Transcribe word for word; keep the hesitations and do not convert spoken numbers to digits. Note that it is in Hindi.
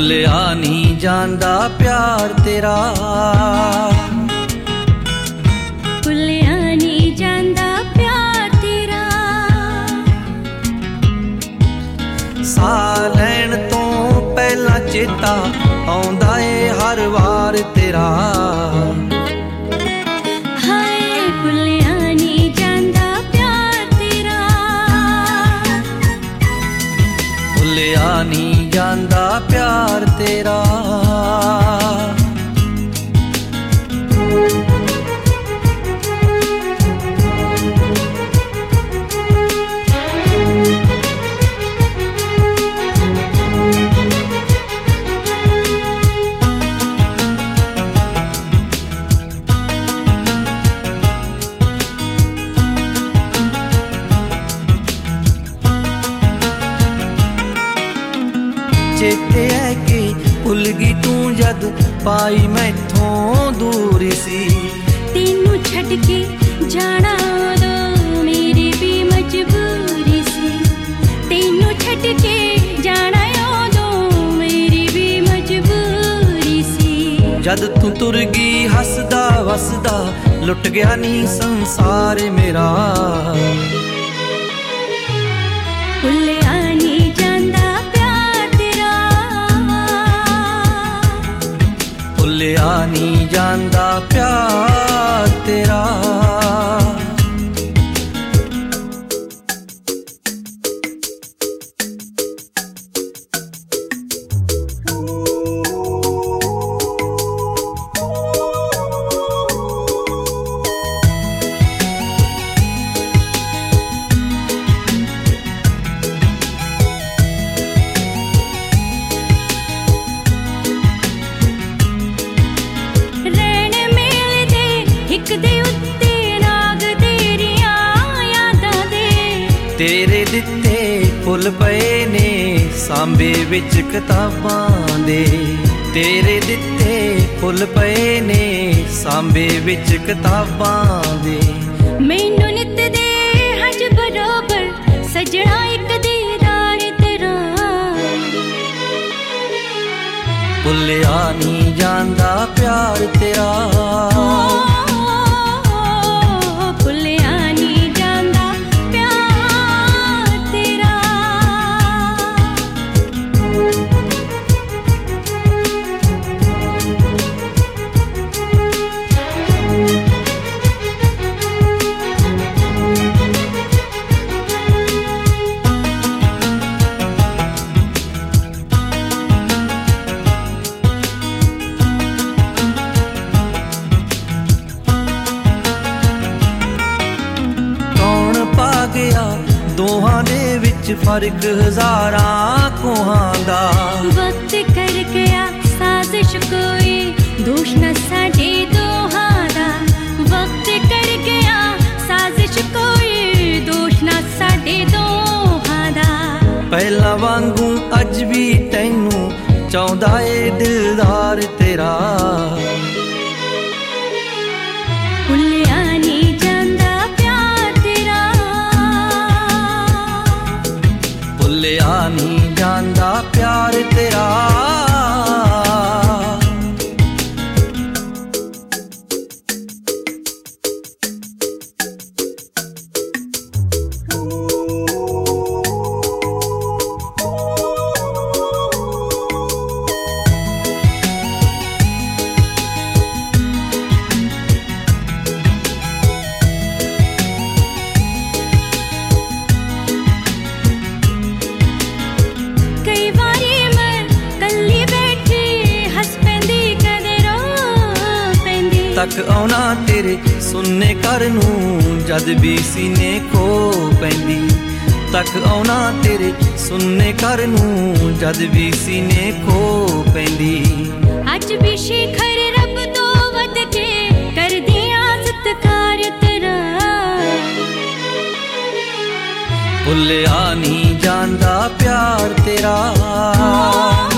भुलिया नहीं जांदा प्यार तेरा, भुलिया नहीं जांदा प्यार तेरा। साह लैण तो पहला चेता आउंदा ए हर वार तेरा। हाय भुलिया नहीं जांदा प्यार तेरा, भुलिया नहीं जांदा प्यार तेरा। चेते है कि भुल गई तू जद पाई मैथों दूरी सी। तेनू छड़ के जाना दो मेरी भी मजबूरी सी। तेनू छड़ के जाना दो मेरी भी मजबूरी सी। जद तू तुर गई हसदा वसदा लुट गया नी संसार मेरा। भुलिया नहीं जांदा प्यार तेरा, भुलिया नहीं जांदा प्यार तेरा। तेरे दिते फुल पए ने सांबे विच किताबां दे। तेरे दिते फुल पए ने सांबे विच किताबां दे। मैनू नित दे हज बराबर सजना एक दीदार तेरा। भुलिया नहीं जांदा प्यार तेरा, भुलिया नहीं जांदा प्यार तेरा। दोहां दे विच फर्क हजारां कोहां दा। वक्त कर गया साजिश कोई दोष न साडे दोहां दा। वक्त कर गया साजिश कोई दोष न साडे दोहां दा। पहला वांगू अज भी तैनू चाहुंदा ए दिलदार तेरा। भुलिया नहीं जांदा प्यार तेरा, भुलिया नहीं जांदा प्यार तेरा। तक आउना तेरे सुनने घर नूं जद भी सीने खो पैंदी। तक आउना तेरे सुनने घर नूं जद भी सीने खो पैंदी। अज भी शिखर रब तो वध के कर दिया सत्कार तेरा। भुलिया नहीं जांदा प्यार तेरा,